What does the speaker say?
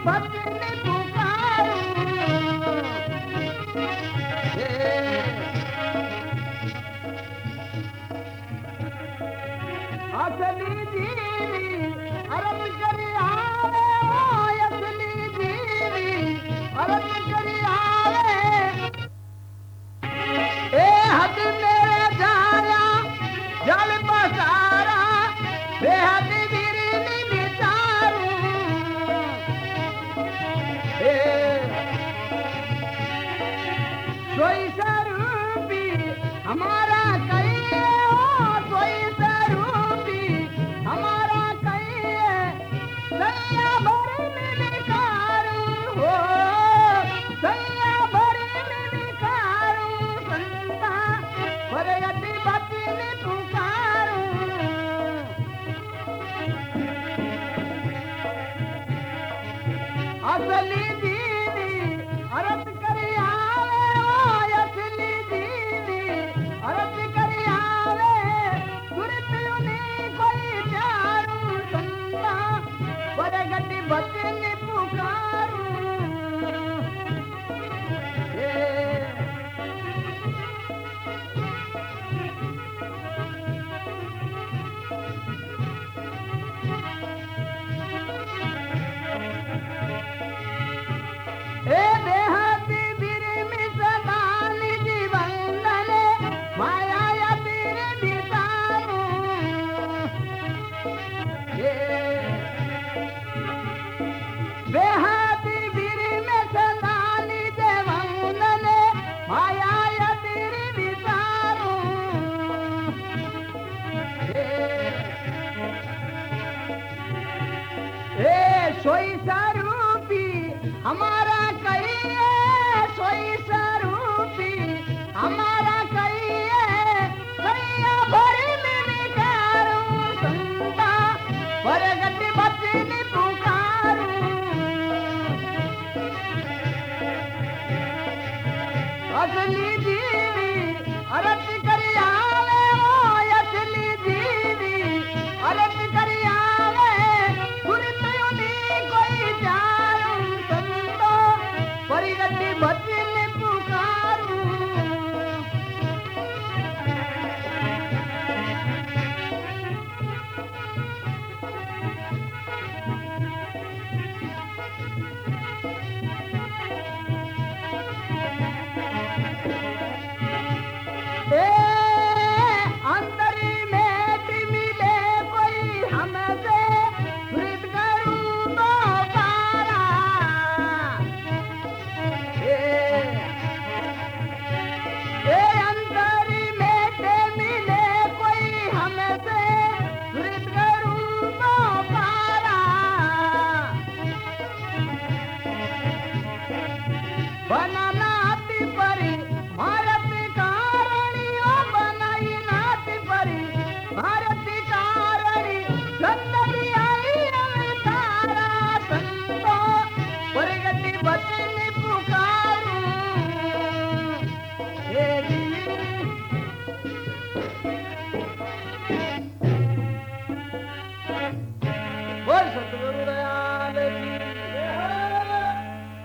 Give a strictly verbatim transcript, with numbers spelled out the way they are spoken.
बचने पुकारूं असली जीवी अरब करी आवे असली जीवी अरब करी आवे ए हद मेरे जाया जल पसारा बेहद गिरनी बिचारूं ए सोई सरूपी हमारा कहिए सोई सरूपी हमारा कहिए सैया भरी में निकारूं हो सैया भरी में निकारूं संता परगति बचने पुकारूं असली दीदी अरब करी आवे ओ असली दीदी अरब करी आवे सुरतियुनी कोई चारूं संता परगति बचने पुकारूं ए ए बेहती बिरमी सदानी जीवंदने माया या तेरे बितारूं ए बेहती बिरमी सदानी जीवंदने माया या तेरे बितारूं ए ए सोई सरूपी हमारा कहिए सोई सरूपी हमारा कहिए सैया भरी में निकारूं संता परगति बचने पुकारूं असली